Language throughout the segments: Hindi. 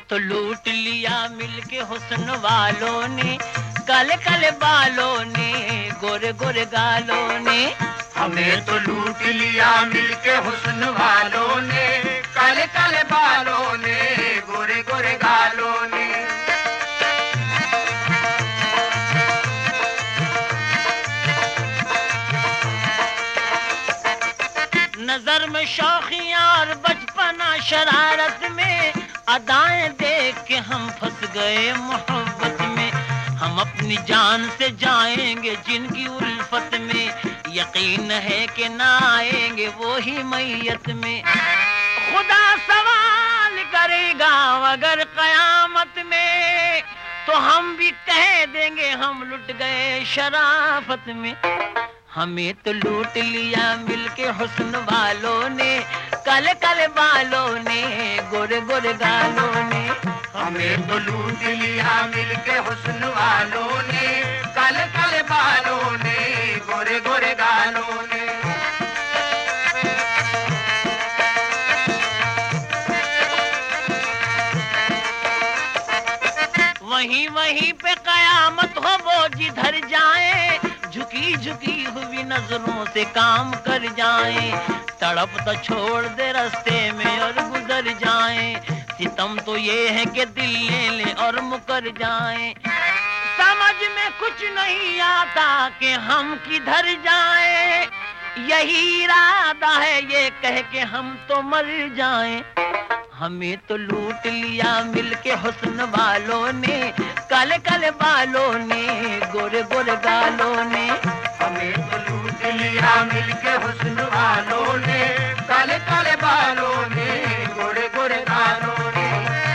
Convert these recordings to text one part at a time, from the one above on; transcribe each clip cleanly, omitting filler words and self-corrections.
तो लूट लिया मिलके हुस्न वालों ने, काले काले बालों ने, गोरे गोरे गालों ने। हमें तो लूट लिया मिलके हुस्न वालों ने, काले काले बालों ने, गोरे गोरे गालों ने। नजर में शौखियां और बचपना शरारत में, अदाएं देख के हम फंस गए मोहब्बत में। हम अपनी जान से जाएंगे जिनकी उल्फत में, यकीन है कि ना आएंगे वो ही मैयत में। खुदा सवाल करेगा अगर कयामत में, तो हम भी कह देंगे हम लुट गए शराफत में। हमें तो लूट लिया मिलके हुस्न वालों ने, काले काले बालों ने, गोरे गोरे गालों ने। हमें तो लूट लिया मिलके हुस्न वालों ने, काले काले बालों ने, गोरे गोरे गालों ने। वहीं वहीं पे कयामत हो वो जिधर जाए, झुकी झुकी हुई नजरों से काम कर जाएं। तड़प तो छोड़ दे रास्ते में और गुजर जाएं, सितम तो ये है कि दिल ले ले और मुकर जाएं। समझ में कुछ नहीं आता कि हम किधर जाएं, यही इरादा है ये कह के हम तो मर जाएं। हमें तो लूट लिया मिलके हुस्न वालों ने, काले काले बालों ने, गोरे गोरे गालों ने। हमें तो लूट लिया मिलके हुस्न वालों ने, काले काले बालों ने, गोरे गोरे गालों ने।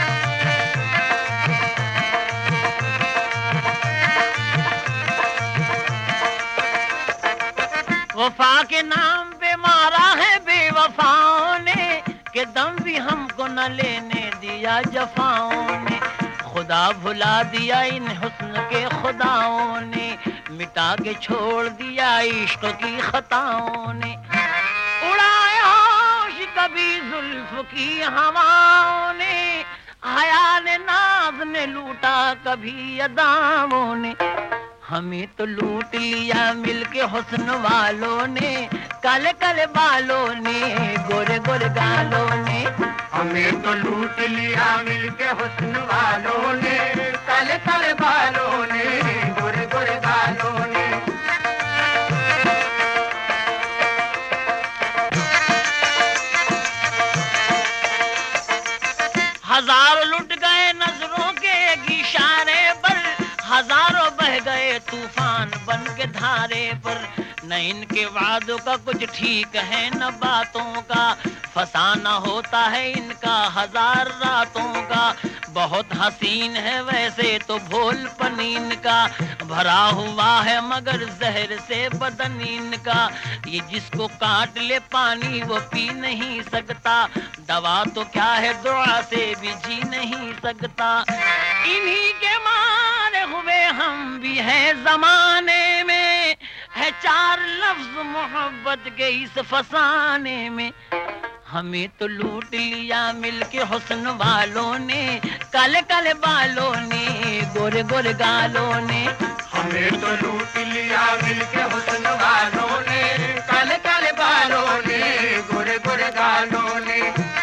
वफा के नाम पे मारा है बेवफाओं ने, कि दम भी हमको न लेने दिया जफाओं ने। खुदा भुला दिया इन हुस्न के खुदाओं ने, मिटा के छोड़ दिया इश्क की खताओं ने। उड़ाया होश कभी जुल्फ की हवाओं ने, हया ने नाज ने लूटा कभी अदाओं ने। हमें तो लूट लिया मिलके हुस्न वालों ने, काले काले बालों ने, गोरे गोरे गालों ने। हमें तो लूट लिया मिलके हुस्न वालों ने, काले काले बालों ने, गोरे गोरे गालों ने। हजारों लुट गए नजरों के एक इशारे पर, हजारों बह गए तूफान बन के धारे पर। न इनके वादों का कुछ ठीक है न बातों का, फसाना होता है इनका हजार रातों का। बहुत हसीन है वैसे तो भोल पनीन का, भरा हुआ है मगर जहर से बदन इनका। ये जिसको काट ले पानी वो पी नहीं सकता, दवा तो क्या है दुआ से भी जी नहीं सकता। इन्हीं के मारे हुए हम भी हैं जमाने में, है चार लफ्ज मोहब्बत के इस फसाने में। हमें तो लूट लिया मिलके हुस्न वालों ने, काले काले बालों ने, गोरे गोरे गालों ने। हमें तो लूट लिया मिलके हुस्न वालों ने, काले काले बालों ने, गोरे गोरे गालों ने।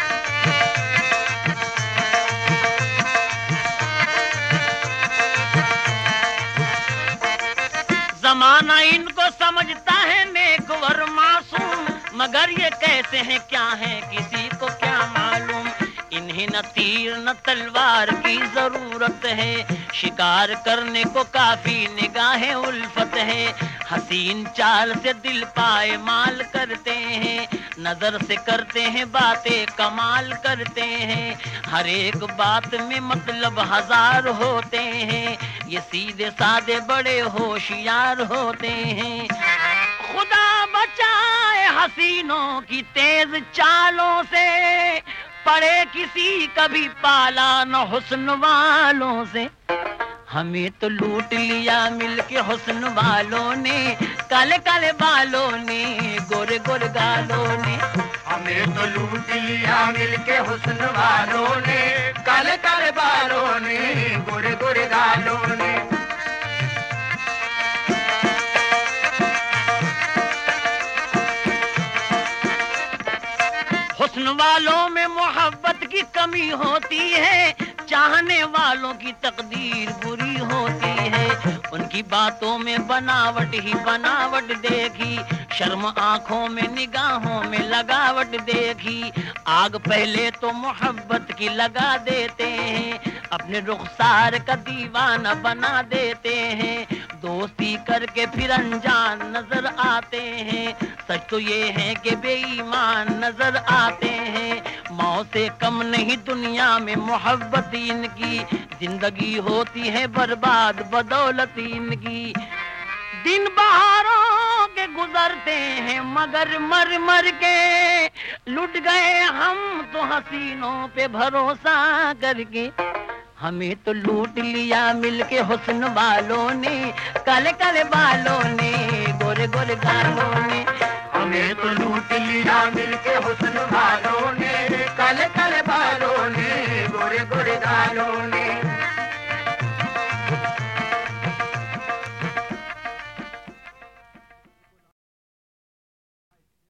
जमाना इनको समझता है नेकवर मासूम, मगर ये कहते हैं क्या है किसी को क्या मालूम। इन्हें न तीर न तलवार की जरूरत है, शिकार करने को काफी निगाहें उल्फत है। हसीन चाल से दिल पाए माल करते हैं, नजर से करते हैं बातें कमाल करते हैं। हर एक बात में मतलब हजार होते हैं, ये सीधे साधे बड़े होशियार होते हैं। खुदा बचाए हसीनों की तेज चालों से, पड़े किसी कभी पाला न हुस्न वालों से। हमें तो लूट लिया मिलके हुस्न वालों ने, काले काले बालों ने, गोरे गोरे गालों ने। हमें तो लूट लिया मिलके हुस्न वालों ने, काले काले बालों ने, गोरे गोरे गालों ने। हुस्न वालों में मोहब्बत की कमी होती है, चाहने वालों की तकदीर बुरी होती है। उनकी बातों में बनावट ही बनावट देखी, शर्म आंखों में निगाहों में लगावट देखी। आग पहले तो मोहब्बत की लगा देते हैं, अपने रुखसार का दीवाना बना देते हैं। दोस्ती करके फिर अनजान नजर आते हैं, सच तो ये है कि बेईमान नजर आते हैं। मौत से कम नहीं दुनिया में मोहब्बत इनकी, जिंदगी होती है बर्बाद बदौलत इनकी। दिन बहारों के गुजरते हैं मगर मर मर के, लुट गए हम तो हसीनों पे भरोसा करके। हमें तो लूट लिया मिलके हुस्न वालों ने, काले काले बालों ने, गोरे गोरे गालों ने। हमें तो लूट लिया मिलके हुस्न